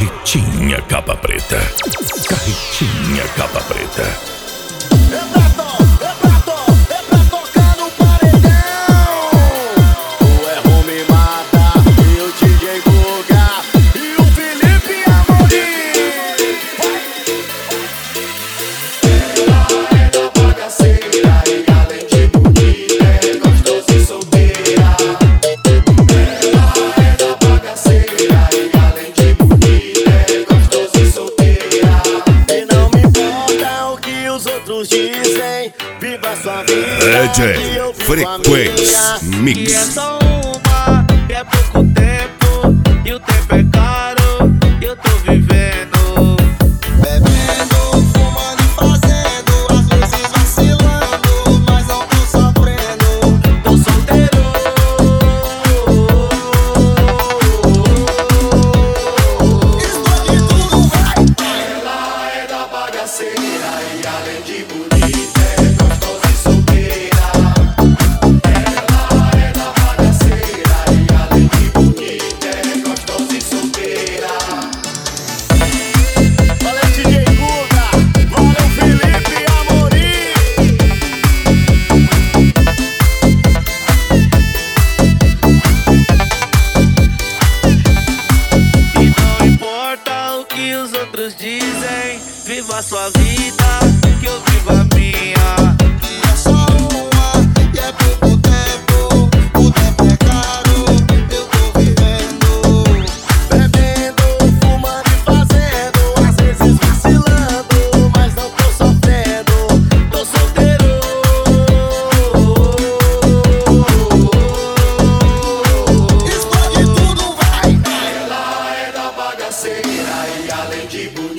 Carretinha Capa Preta. Carretinha Capa Preta. Dizem, viva sua vida. DJ Frequência Mix. E é só uma, e é pouco tempo, e o tempo é caro, e eu tô vivendo. Bebendo, fumando e fazendo, às vezes vacilando, mas não tô sofrendo. Tô solteiro. Explode tudo, vai! Ela é da bagaceira e além de bonita é gostosa e solteira. Ela é da bagaceira e além de bonita é gostosa e solteira. Valeu DJ Guga, valeu Felipe Amorim. E não importa o que os outros dizem, viva a sua vida, que eu vivo a minha. É só uma e é pouco tempo, o tempo é caro, eu tô vivendo. Bebendo, fumando e fazendo, às vezes vacilando, mas não tô sofrendo. Tô solteiro. Explode tudo, vai! Ela é da bagaceira e além de bonita